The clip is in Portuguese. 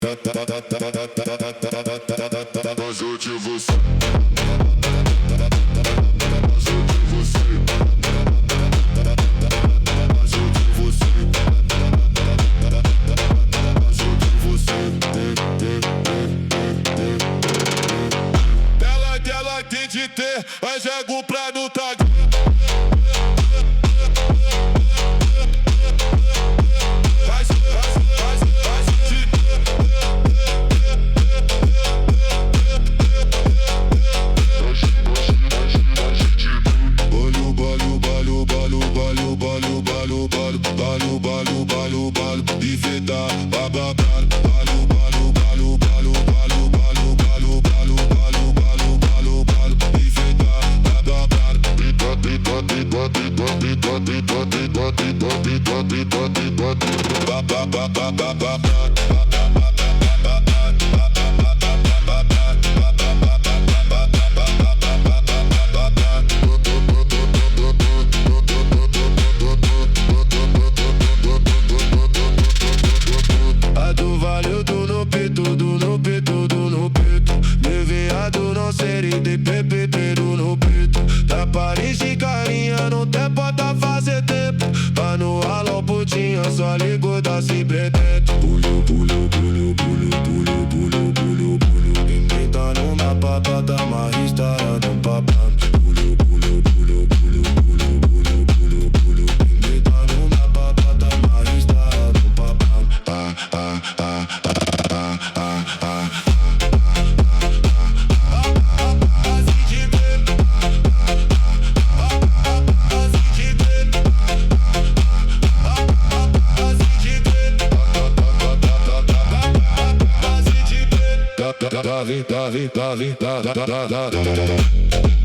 Mas eu de você. Ela tem de ter, mas jogo pra não tá. E veda, bababá, balu, balu, balu, balu, balu, balu, balu, balu, balu, balu, balu, balu, e veda, bababá, de pepeteiro no peito. Da Paris de carinha, não tem porta fazer tempo. Pra no alô putinha, só ligo da cibretento. Pulho, pulho, pulho, pulho, pulho, pulho, pulho, pulho. Quem tá numa papada, marista no papão. Pulho, pulho, pulho, pulho, pulho, pulho, pulho, pulho. Quem tá numa papada, marista no papão. Ah, ah, ah, ah, ah, ah, ah. Dali, dali, dali, da, da, da, da, da, da.